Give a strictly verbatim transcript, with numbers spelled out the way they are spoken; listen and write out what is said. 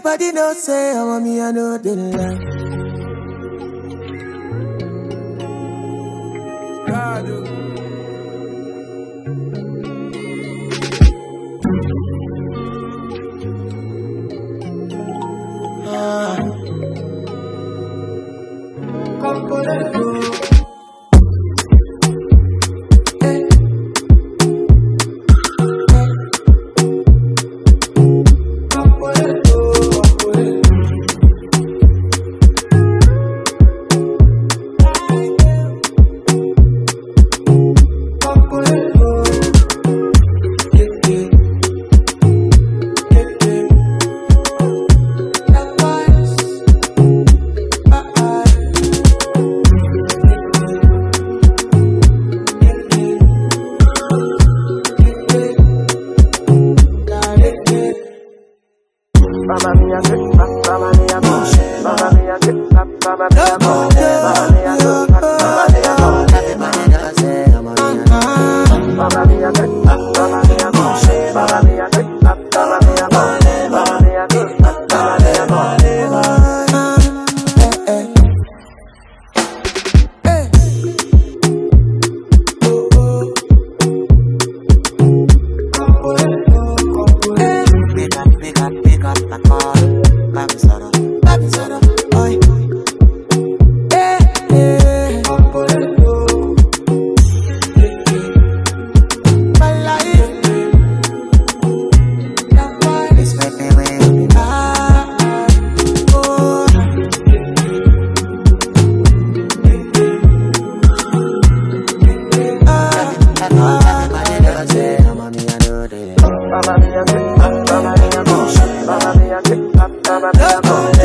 Everybody know say I want me, I know the lie. Ah. Come for the go. Mamma mia, mamma mia, mamma mia, mamma mia, mamma mia, everybody does say I'm on mamma mia, mamma mia, mamma mia, mamma mia, mamma mia, mamma Mamma mia, mamma mia, mamma mia, mamma mia,